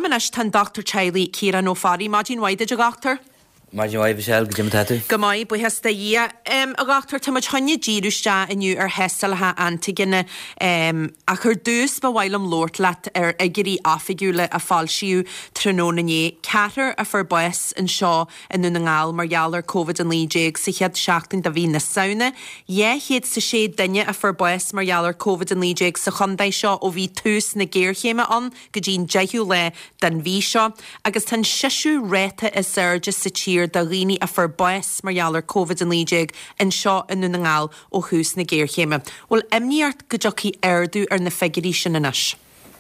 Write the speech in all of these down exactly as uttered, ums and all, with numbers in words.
Clonimenas tan Doctor Charlie Kieran O'Farry, Martin White, the doctor. Martin White, Michelle, good Jim Tattoo. Gamai, boy has the year. Um, a doctor to much honey Girusta and you are Hessel ha Antigene, um, a curdus by William Lord lat er egiri affigula a falshiu trononanye, catter a for boys and shaw and nunangal, Marialer, COVID and Lee Jig, si had shacking the Venus sauna. Ye, he had se shade dinya a for boys, Marialer, COVID and Lee Jig, so Hyundai shaw o vi tus na gear hema on, Gajin Jahule, dan vi shaw, agus tan shishu reta is surge se cheer. Da rini a for boys Marialer COVID and Leijig and shaw in nunangal o hús na gear hema. Well, emniart gajoki erdu ar na figuri shinanash.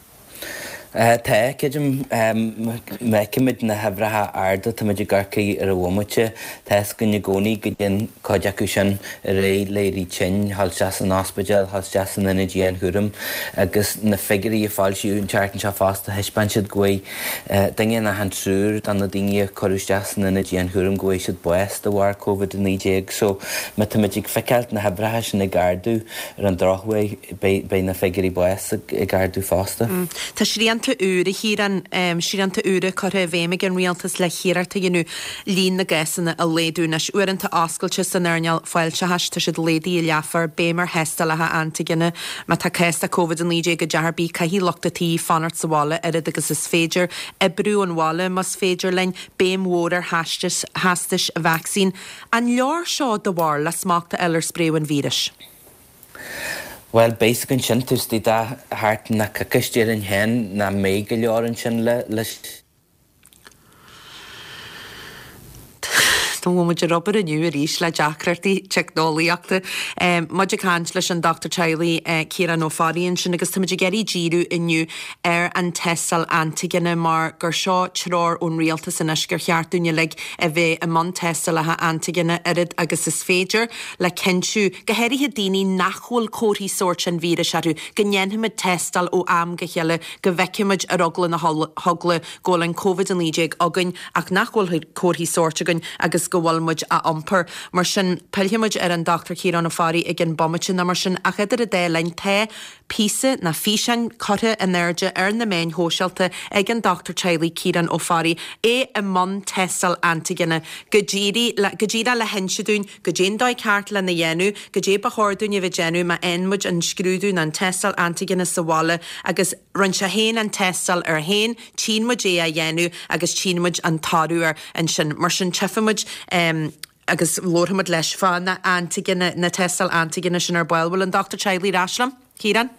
Tá céidim meicimid na hebratha arda tá muidir garcaí ar a bhfumaite Tás go na gcónaí go dtí cóideachú sin a ré léirí tin halteas an ospidéal halteas an ina díon thuairim agus na figurí a fáilsiú an teartan seo fásta heispan siad gcuí daine na han trúr dan na daine choisteas an ina díon thuairim gcuí siad buas do bhar COVID nineteen so me tá muidir feicealt na hebratha sin na gardú ar an drochhaid bé na figurí buas i gardú fásta. Tá Shrianta ure hieran um, Shrianta ure corre vemig an realtas le hierarta genu lín na gesana a leidúnas uaranta ascailse san arneal fáilte hasta siad lady i leafar bémar hestal ha antigene ma tá cesta COVID an líé go jarbí caihí lochta tí fanart sa wala erid agus is féidir ebrú an wala mas féidir lein béim wórar hastis hastis vaccine an leor seo do war la smachta eller spréw an vírus. Well, basic an sin tús tí da hart na cacastíir an hen na méga leor an sin le leis. Tá muidir Robert a nniu a rís le deacrartaí technoliaachta. Um, Muidir cant leis an Doctor Charlie uh, Kieran O'Farry sin agus tá muidir geirí díú inniu ar an testal antigene mar gur seo trár ón rialtas in gur cheartúne le a bheith a man testal a antigene arid agus is féidir le cinsú gohéirithe daoine nachhfuil cóirí sort an vírus arú gnéanhamid testal ó am go cheile go bhheiciimiid ar ogla na hogla ggólan COVID an líé agan ach nachhfuil cóirí sort agan agus go bhfuilmuid a ampur mar sin pilhimuid ar an Doctor Kieran O'Farry ag an bomitin na mar sin a cheidir a dé lein te písa na físean cortha a nerge ar na main hósealta ag an Doctor Charlie Kieran O'Farry é a man testal antigene go ddíra le henseún go dé dóid ceart le na dhéanú go dé ba háirún a bheith déanú ma enmuid an scrúdún an testal antigene sa bhála agus run se héin an testal ar héin tímuid é a dhéanú agus tímuid an tarúar an sin mar sin tefamuid Um, agus lorhamad leis fá na antigene na testal antigene sin ar bhil an Doctor Charlie Rashlam, Kieran?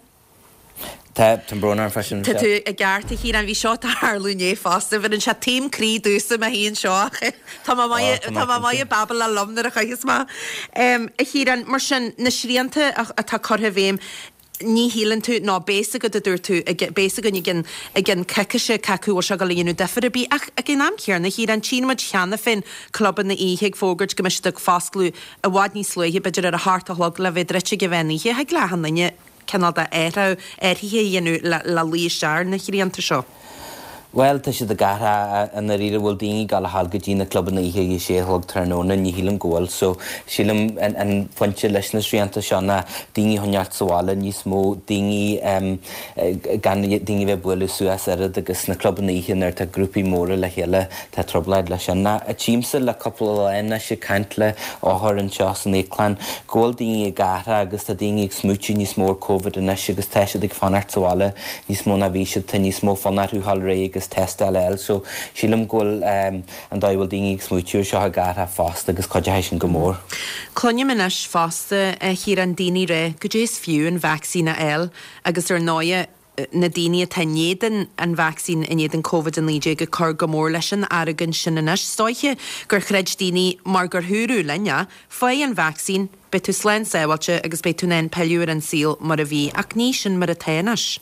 Tá tan brona fashion. Tá tú a gcearta Kieran bhí seo tharlúné fásta bhí an se tím crí dúsa a híon seo. Tá mai babal a lomnar a chuigus má. Kieran mar sin na sríanta a tá cortha bhéim ní hílann tú ná bésa go dúir tú bésa gan gin gin ceise ceú ó se go líonú defar bí ach a gin am cearna hí an tímuid cheanna fin clubban na íhéag fógurt go meiste fásclú a bhád ní sluúthe beidir ar a hartalog le bheith dreite go bheníthe heag lehannaine cenal a éra airhí dhéanú le lí sear na chiíanta seo. Well, tá si de gara an na rire bhfuil daoine gal a halga dína clubban na ihe sé hog tróna ní hílan ggóil, so sílam an foiinte leis na sríanta seo na daoine honneart sála níos mó daoine gan daoine bheith buile suas arad agus na clubban na ihe ar tá grúpi móra le chéile tá troblaid leis na a tíimsa le coppla leina sé caint le áthir an seo san éclan ggóil daoine gara agus tá daoine ag smúti níos mór COVID in is agus teisiad ag fanart sála níos mó na bhí siad tá níos mó fanarú hall ré agus test L L, so sílam ggóil um, an dáhfuil daoine ag smúitiúr seo a gartha fásta agus coide sin go mór. Clonneiminis fásta hir an daoine ré go dtééis fiú an vaccína L agus ar náide na daoine tá néadan an vaccín in éadan COVID an líé go chur go mór leis an aragan sinanis stoiche gur chreid daoine mar gur thuúrú lenne fáid an vaccín be tú slein sáhailte agus be tú nen peiliúr an síl mar a bhí ach ní sin mar a téanas.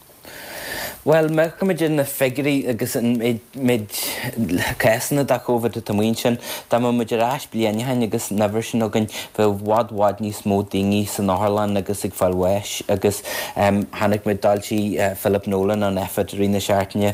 Well, me cumid in na figurí agus mid césanna da COVID a tamhain sin, da ma muidir ais blianaithe agus never sin agan bheith wad wad níos mó daoine san Áthirleán agus ag fáil weis agus um, hanig mid daltí uh, Philip Nolan an effort rína seaartne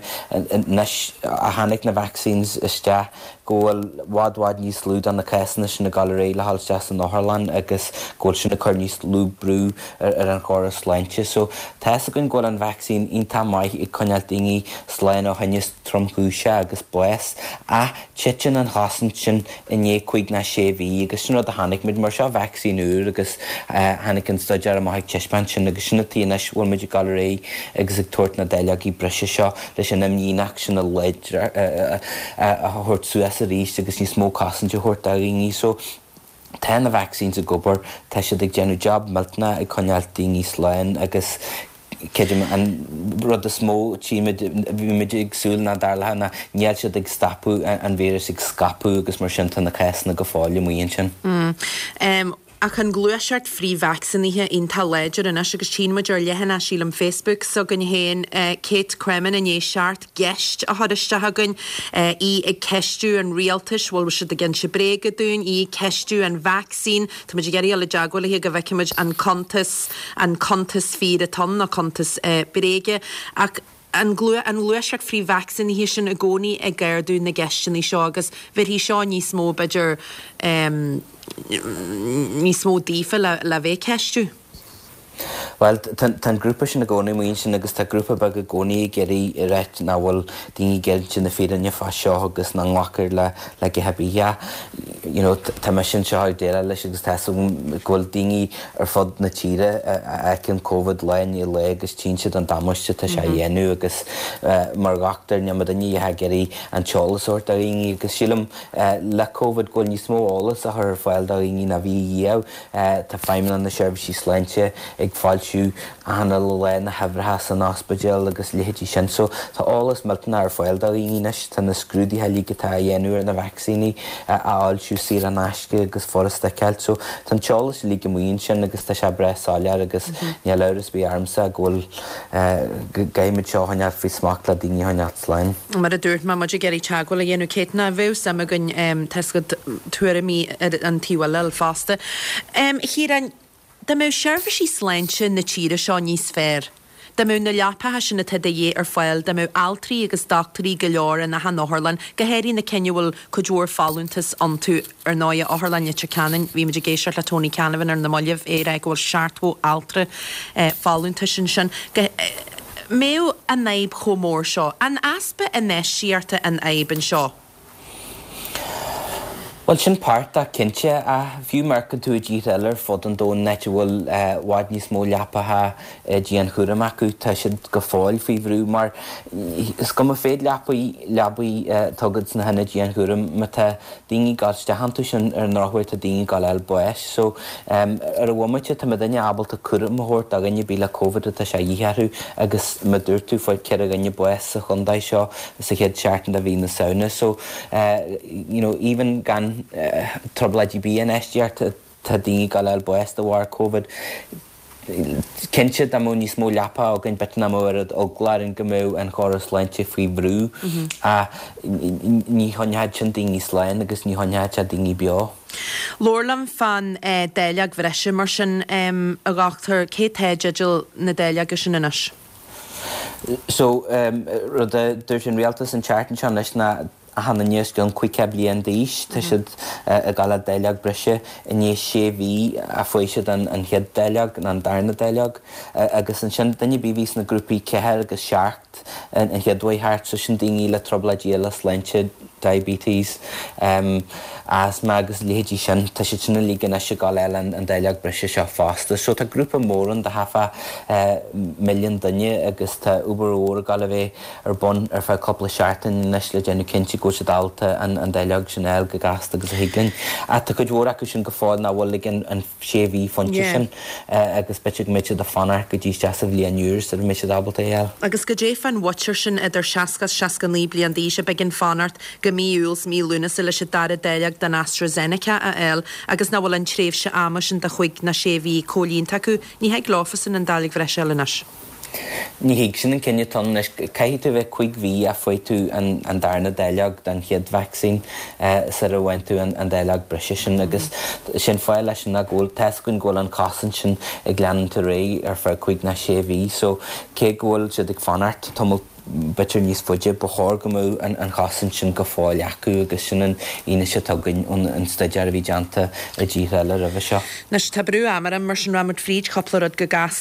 a hanig na vaccines iste ggóil wad wad níos lúd an na césanna sin na galaré le halste san Áthirleán agus ggóil sin na chur níos lú brú ar, ar an choras leinte. So, teas agan ggóil an vaccine ionta mai i coinneal daoine sléin ó haine tromhúise agus bues a chitin an hasan sin iné chuig na séví agus sin a hanig mid mar seo vaccínú agus hanig an stoidear am haig tiispan sin agus sinna tíanais bhfuil muidir gal ré agus ag tuairt na deileag í breise seo leis sin am níach sin a leid a thuirt suas a ríist agus ní smó casan de thuirt a ringí so tá na vaccines a gobar tá sé ag genú job meltna ag conealtaí níos lein agus Kedim an rud a smó tíime bhí ag súil na darla na níl siad ag stapú an bhéras ag scapú agus mar sin na chéasna go fáil muon sin. Ach an glúiseart frí vacciníthe ionta léidir in agus tímuidir lehanna síl am Facebook so gon héin Kate Cremin in é seart geist a thuiste hagann í ag ceistú an rialtas bhfuil si a gin se bréga dún í ceistú an vaccín Tá muidir geirí le deagóla hi go bhheiciimiid an contas an contas fi a ton na contas brége ach an glú an luiseach frí vaccine hí sin a gcónaí ag gairdú na geistin í seo agus bhir hí seo níos mó beidir níos mó dífa le, le bheith ceistú. Well, tan grúpa sin na gcónaí muon sin agus tá grúpa bag a gcónaí geirí réit na bhfuil daoine geil sin na féidirne fa seo agus na nghacair le le gehebíhe. You know, tá me sin seo déile leis agus tá ghfuil daoine ar fod na tíre ag an COVID lein í le agus tí siad an damuiste tá sé dhéanú agus mar gachtar neamad a níthe geirí an teolasúirt a ringí agus sílam le COVID ghfuil níos mó ólas a thur fáil a ringí na bhí dhéamh tá feimime an na seirbhísí sleinte ag fáilsiú a hanna le le na hebrethe san ospidéal agus léhétí sin so tá ólas meltna ar fáil a ringí neis tá na scrúdaithe lígatá a dhéanú ar na vaccíní a áilsiú sí an asce agus forasta ceilt so tan teolas líga muon sin agus tá se breáile agus ní leras bí armsa ghfuil gaiimiid seo haneal fao smach le daoine haneal slein. Mar a dúirt má muidir geirí teagháil a dhéanú céitna bheh sam a gunn teas go tuairimí an tíhil le fásta. Híran Da mé seirbhísí sleinte na tíre seo níos fér. Da mé na leapathe sin na tuide dhé ar fáil da mé altrií agus doctorí go leor na Hanóharlan go héirí na Kenneúil chudúir fáúntas an tú ar náide áharlanne te canan bhí meidir géisiart le Tony Canavan ar na molleh éire ag bhfuil seaartmó altra fáúnta sin sin. Méo a naib chomór seo an aspa a nes síarta an aiban seo. Well, sin páirt a cinse a bhíú marcan tú a ddír eile fod an dón neit bhfuil bhaid níos mó leapathe díon churam acu tá siad go fáil faoi bhrú mar is go féad leapaí leabaí tugad na hena díon churam me tá daoine gáiste hanú sin ar nachhuiir a daoine gáil eil buis so ar a bhhaimite tá daine ábalta churam mthirt a gannne bí le COVID a sé dhéarú agus me dúir tú fáid ceir a gannne buis a chundaid seo sa chéad seaartan a bhí na saona so you know, even gan Uh, trobladí bí an estiart tá daoine gáil eil bues do bhhar COVID. Cinse am mún níos mó leapa a gin betna mórad óglair an gomú an choras leinte faoi brú a ní honneid sin daoine slein agus ní honneid a daoine beo. Lorlam fan déileag bhreise mar sin a gachtar cétéideil na déileag sin inis. So rud a dúirt sin rialtas an teartan seán leis na a hanna níos gon cuiice bliain díis tá siad a gala déileag breise in níos sé bhí a foioi siad an chead déileag an darna déileag agus an sin daine bí vís na grúpaí ceir agus seacht an cheadmhaithart so sin daoine le trobladíal sleinte diabetes um, asthma agus léhétí sin tá sé sinna lígan a se gáil eile an déileag breise seo fásta so tá grúpa mór an de hafa milliún duine agus tá uber óra gal a bheith ar bon ar fá coppla seaartain nes le déanú cinnte go se dalta an déileag sin eil go gasta agus a higann a tá go dúra acu sin go fáil na bhfuil ligin an séhí fonte sin agus bete go méide a fanar go dtí deasa bblion úr ar méise dábalta eil. Agus go dé fan watcher sin idir seacas seacan lí blion díise begin fanart go míúils mí lúna se leis se dar déileag den AstraZeneca a eil agus na bhfuil an tréimh se ama sin de chuig na séhí cólín taú ní heag láfasan an dálig bhreise eilenas. Ní hiig sin an cinne tan leis caiithú bheith chuig bhí a foioi tú an darna déileag den chiad vaccín sa a bhain tú an déileag breise sin agus sin fáil leis sin na ggóil teas gon ggóil an casan sin ag leanan tú ré ar fear chuig na séhí so cé ggóil siad ag fanart tomul bitir níos fuide ba chóir go mú an chasan sin go fáil acu agus sin an ine se tugann an staidear bhí deanta a ddíre eile a bheith seo. Nes tá brú amar mar sin ramad fríd choplarad go gasta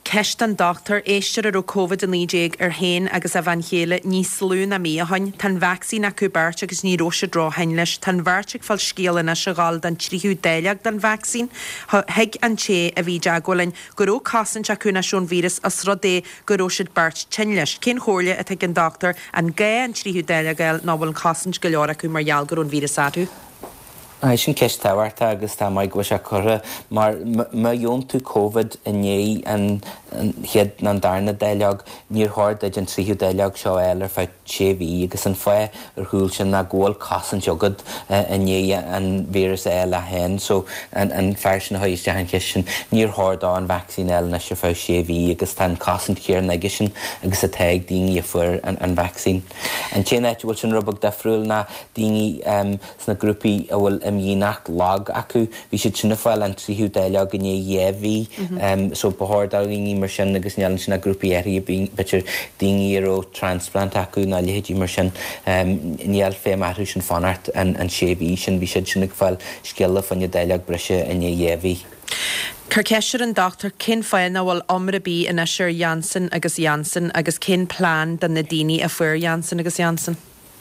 ceist an doctor éistear ar ó COVID nídéag ar hain agus a bhain chéile níos slú na míhain tan vaccín acu beirt agus ní róise dráhain leis tan bhairteach fáil scéalana se gáil den tríú déileag den vaccín heig an té a bhí deagolainn goró casan acu nasisiún vírus as rodé goró siad beirt tin leis cén chóirle a teag an doctor an gé an tríú déileagail ná bhfuil casan go leor acu mar geall gorún vírus aú. Ai sin ceist táhairta agus tá maid go se chura mar ma dún tú COVID inné an head an darna déileag níor háir id an tríú déileag seo eile ar fá séhí agus an fé ar thuúil sin na ggóil casan jogad inné an vírus eile hen so an fear sin haiste an ceisisin níor háir dá an vaccín eile na se fá séhí agus tá casan chéar neige sin agus a teag daoine a fuair an vaccín. An té net bhfuil sin rubach defriúil na daoine sna grúpaí a bhfuil íach lag acu bhí si sinna fáil an tríú déileag in dhéhí so bethir daí mar sin agus nealann sin na grúpaí éirí bitir daoine ar ó transplant acu na lehéadí mar sin níall fé marthú sin fanart an séhí sin bhí siad sinna fáil scéala fanne déileag breise in dhéhí. Carceisiir an doctor cin fáil na bhfuil omra bí in Asher Janssen agus Janssen agus cin plán den na daoine a fuair Janssen agus Janssen.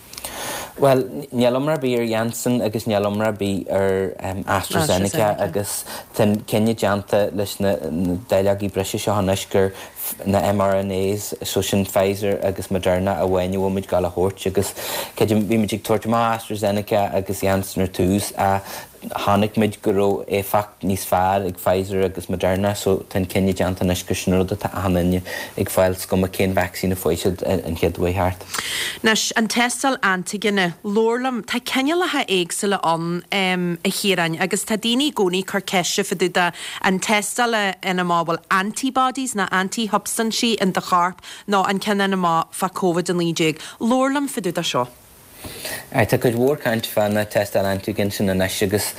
Well, níalomra bí ar Janssen agus níalomra bí ar um, AstraZeneca agus ten cenne deanta leis na déileagaí breise seo hanis gur na M R N As so sin Pfizer agus Moderna a bhaine bhfuid gal a thuirt agus ceidir bhí muid tuairt má AstraZeneca agus Janssen ar tús a hánig mid goró é fact níos fearr ag Pfizer agus Moderna so ten cenne deanta nes gur sinúda tá hanine ag fáil scum a cén vaccín a foiisiid an cheadhha hart. Nes an testal antigene lórlam tá cenne lethe éagsile an um, a chérain agus tá daoine gcónaí carceise faúda an testal ina mábal antibodies na anti-substancy in de charp ná an cenne na má fa COVID an nídéag. Lórlam faúda seo. Ai tá chud mhór caint fan na testal antigen sin na agus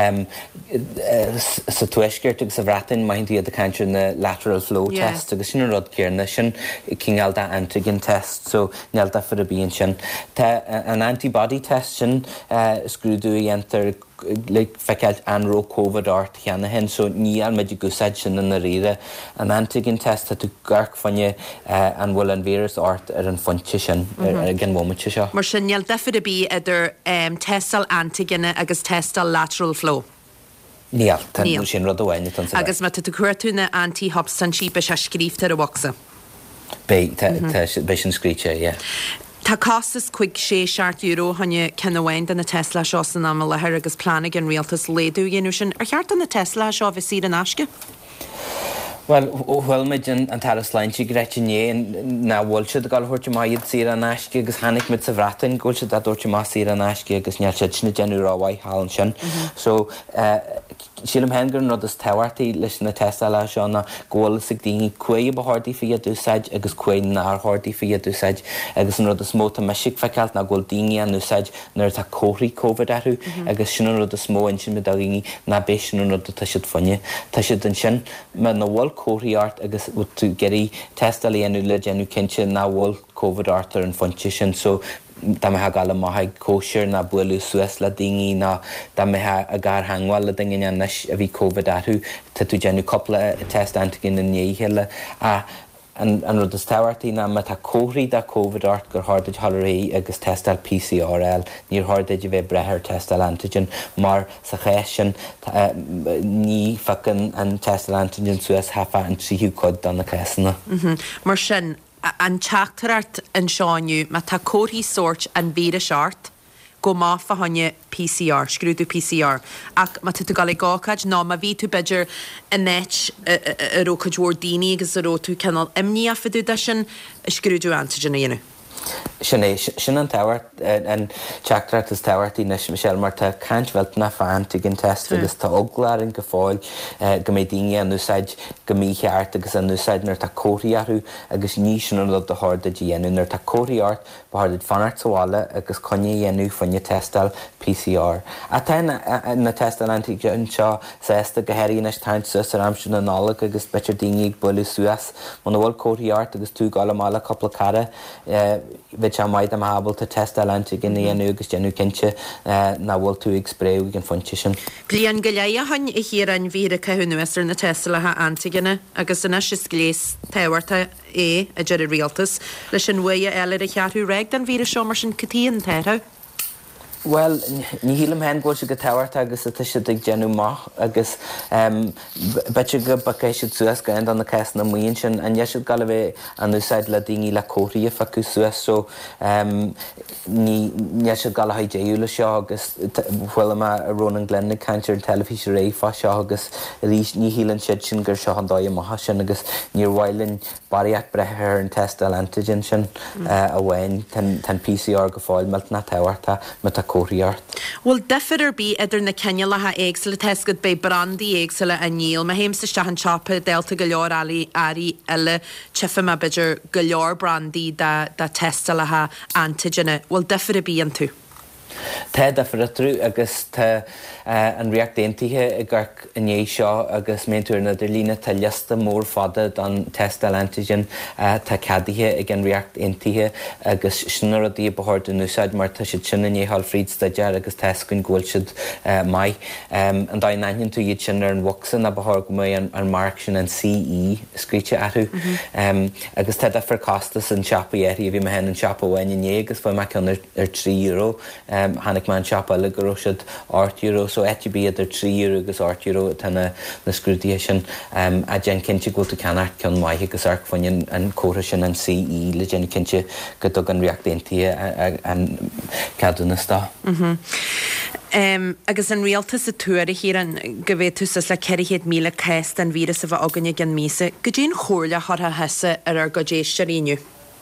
sa tuisgeirt agus sa bhreatain maithintí a caintir na lateral flow yeah. test agus sin rud céarna sin cingealda antigen test so nealda for a bíon sin. Tá an antibody test sin uh, scrúdú dhéantar like feiceáil anró COVID ort cheanna hen so ní an meidir gúsáid sin na riire an antigen test a tú garc fanne uh, an bhfuil an vírus ort ar an fonte sin mm-hmm. ar gan mómate seo. Mar sin neal defid a bí idir um, testal antigene agus testal lateral flow. Níl, tan sin rud ahhaine tan sa. Agus ma tú cuairtú na anti-substancy be se scríbtar a boxa. Bé, be sin scríte, yeah. Tá costas chuig sé seart euro hanne cenahhain den na Tesla seo san am lethir agus plánig an rialtas léadú dhéanú sin ar cheart an na Tesla seo bhí siad an asce? Well, bhfuilmid an taras leintí greitiné na bhfuil siad gáil thuirte maiad sír an asce agus hanig mit sa bhreatain ghfuil siad a dúirte má sír an asce agus neall siad sinna genú ráhaid hálan sin. So sílam hengur nó is tehairtaí leis na Tesla seo na ghfuil sig daoine cuaí bethirtaí fi a dúsáid agus cuaí nárthirtaí fi a dúsáid agus an rud is móta meisic feicealt na ghfuil daoine an úsáid nuair tá cóthraí COVID athú agus sin an rud is mó in sin me daoine na béis sin an rud tá siad fanne. Tá siad an sin me na bhfuil cóthraí art agus tú geirí testal íonú le genú cinse na bhfuil COVID art ar an fonte sin so da me ha gal a mahaig kosher na buelu sues la dingi na da me ha a gar hangwal la dingi na nish a vi COVID ahu ta tu genu couple test antigen in ye hele a an an rud is táhairtaí na me tá cóthraí da COVID art gur háirdeid halarí agus testal P C R L níor háirdeid a bheith brethir testal antigen mar sa chéis sin ní facin an testal antigen suas hafa an tríú cod dan na chésanna. Mar sin an teachtarart an seáinniu me tá cóthraí sort an bíre seart go má fa hanne P C R, scrúdú P C R. Ach ma tu gal gácaid ná ma ví tú beidir a net a rócaid mór daoine agus a ró tú cenal imní a fiú de sin scrúdú antigen a dhéanú. Sinné sin an táhairt an teachtarart is táhairtaí na Michelle mar tá caintmheilt na antigen test agus tá oglaring go fáil go mé daoine an úsáid go mí cheart agus an úsáid nar tá cóthraí athú agus ní sin an rud a háirdeid dhéanú nar tá cóthraí art ba háirdeid fanart sáile agus conne dhéanú fanne testal P C R. A tá na testal antigen seo sésta go héirí nas taint sus ar amsú na nála agus beitir daoine ag builú suas man bhfuil cóthraí art agus tú gáil mála coppla cara bheit se maid am habal tá testal antigen í enú agus genú cinse na bhfuil tú ag spréú gin fonte sin. Blian go léa hain i hir an víre cehunúestar na testathe antigene agus in is lééis tehairta é a deidir rialtas leis an bhuia eile a chearú reig den víre seomar sin catíon teirtha. Well, ní hílam hen ghil se go tehairta agus a tuise ag genú maith agus bete go bacéisiid suas go an na ceas na muon sin an jeisiid gal bheith an úsáid le daoine le cóirí facu suas so ní jeisiid gal haid éúla seo agus bhfuil a Ronan Glenn cantir an telefíe ré fá seo agus rís ní hílann siad sin gur seo an dáid maitha sin agus níor bhhailinn baríach brethir an testal antigen sin a bhhain tan P C R go fáil meilt na tehairta me Well, defidir bí idir na cenne letha éagsile tescad be brandí éagsile a níl, ma héimsa an chapa delta go leor ali ari eile chifa ma bidger go leor brandí da, da testa letha antigene. Well, defidir bí an tú. Tá defidirtrú agus tá an riacht déantaithe i gcarc iné seo agus méúir na idir lína tá lista mór fada don testal antigen tá cadaithe ag an riacht déantaithe agus sinar a dí bethir den úsáid mar tá siad sin iné hall fríd staidear agus tescinn ghfuil siad mai. An dá nain tú iad sin ar an bhasan a bethir go mé an marc sin an C E scríte athú. Agus tá defar costas an seapa éirí a bhí me hen an seapa bhain iné agus bfuil me ceann ar trí euro. Hannig man seapa le go siad eight euro so etí bí idir trí euro agus eight euro tanna na scrútaí sin a gen cinse go tú ceanart ceann maithe agus arc fain an córa sin an C E le gen cinse go dog an riacht déantaithe an cadú na stá. Um, agus an rialtas a tuair hir an go bhéh túsas le ceirichéad míle ceist an vírus a bheith aganne gan mísa, go dtíon chóirle chutha heasa ar ar go déiste ríniu.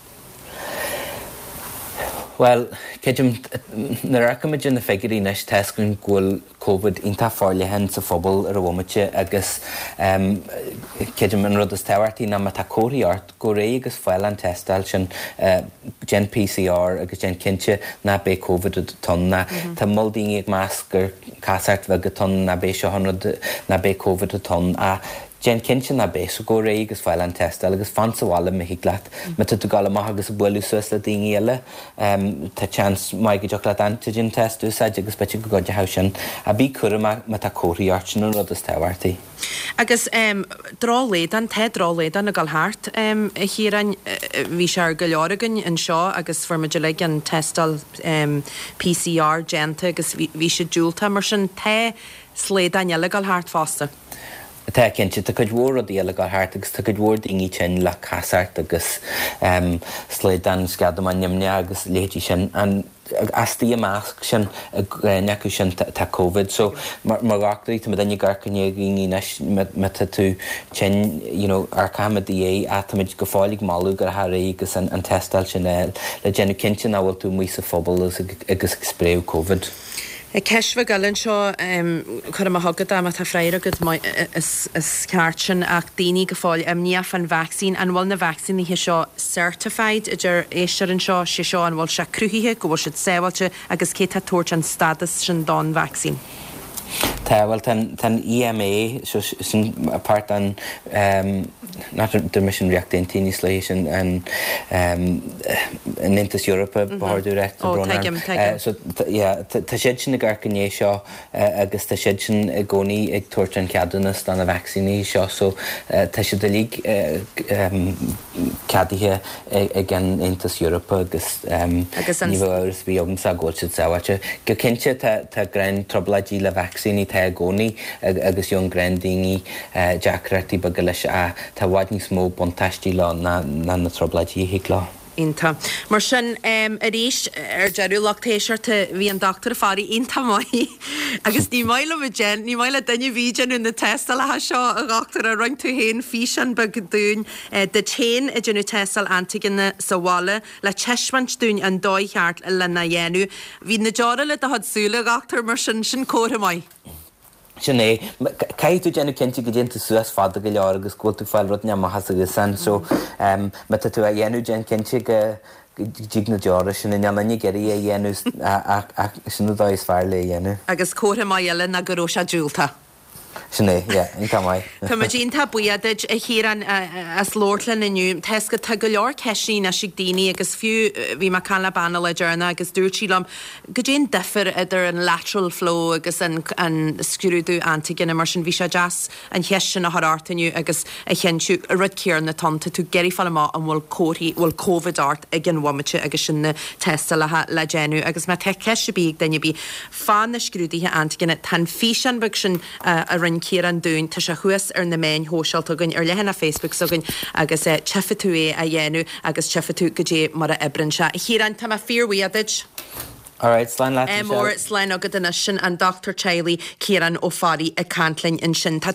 Well, céidim na racaid na feigurí nes tescinn ghfuil COVID ionta fáile hen sa phobal ar a bhhaimite agus céidim an rud is tehairtaí na tá cóiríart go ré agus fáil an testáil sin gen P C R agus gen cinse na bé COVID a ton na tá moldaí ag meas gur casart bheith go ton na bé seo na bé COVID a ton a gen cinse na bé so go ré agus fáil an testáil agus fan sa bhála me higlaat me tu gal maith agus a buú suas le daoine eile tá chance mai go deach le antigen test úsáid agus bete go goide ha sin a bí cura me tá cóiríart sin an rud is tehairtaí. Agus um, dráléad an te dráléad an a galthart um, hir an uh, bhí se ar go leorgan an seo agus formaide le an testal um, P C R genta agus bhí se dúilta mar sin te sléad an eile galthart fásta. Tá cinse tá chuid mhór a díala go háart agus tá chuid mhór daoine sin le casart agus sléad an sceadam an nimne agus létí sin an astí a másc sin neacu sin tá COVID so mar gachtaí tá daine garcané gíní me tú sin ar camadí é a táid go fáigh máú gur thraí agus an testáil sin le genú cinse á bhfuil tú mí sa phobal agus spréú COVID. Ceisfa galan seo chur am thugad am tá fréir agad is ceart sin ach daoine go fáil am níomh an vaccín an bhfuil na vaccín hí seo certified idir éistear an seo sé seo an bhfuil se cruthíthe go bhfuil siad sábhailte agus cé tá tuairt an stadas sin don vaccín. Tá bhfuil tan E M A sin apart an de mission react daoine lei sin an an Intas Europa bhardú réit so tá siad sin na garcané seo agus tá siad sin a gcónaí ag tuairt an ceadannas don na vaccíní seo so tá siad a lí cadaithe ag an Intas Europa agus ní bhfuil bhí agam sa ggóil siad sábhaite go cinse tá grein trobladí le vaccíní tá gcónaí agus yon grein daoine deacratí baga leis a tá bhaid níos mó bontáistí lá na na trobladí hiic lá. Inta. Mar sin um, a ríis ar dearú lachtéisiirta bhí an doctor a farí inta mai agus ní maile a gen, ní maile daine bhían in na testal a seo a gachtar a roiint tú héin físan bag dún de chéin a genú testal antigen sa bhála le teismant dún an dóicheart le na dhéanú. Bhí na deara le a hadsúla gachtar mar sin sin córa mai. Sin é, cai tú genú cinnte go dhéanta suas fada go leor agus ghfuil tú fáil rud neamachchas agus san, so me tá tú a dhéanú gen cinnte go díg na deara sin in neamlainne geirí a dhéanú sin na dáis fearr le dhéanú. Agus córa mai eile na goró se dúilta. Sinné, in tamai. Tá dín tá buiadid a chéan as lóirlan inniu tes go tu go leor ceisí na si daine agus fiú bhí mar canla banna le dearna agus dúirtílam go dé defir idir an lateral flow agus an scrúdú antigin mar sin bhí se jazz an cheisina harartaniu agus a chenú a rudcéar na tanta tú geirí fall má an bhfuil cóí bhfuil COVID art a gin wamite agus sinna testa lethe le dénú agus me te ceise bí daine bí fan na scrúdíthe antigin tan fi an bug sin a rinn céar an dún tá se chuas ar na main hósealt agann ar lehan na Facebook sogann agus tefatú é a dhéanú agus tefatú go dé mar a ebrin se. Híran tá fearhuiadid. Alright, Slán Mór Slán agad in sin an Doctor Chiley Kieran ó Fari a Cantling in sin.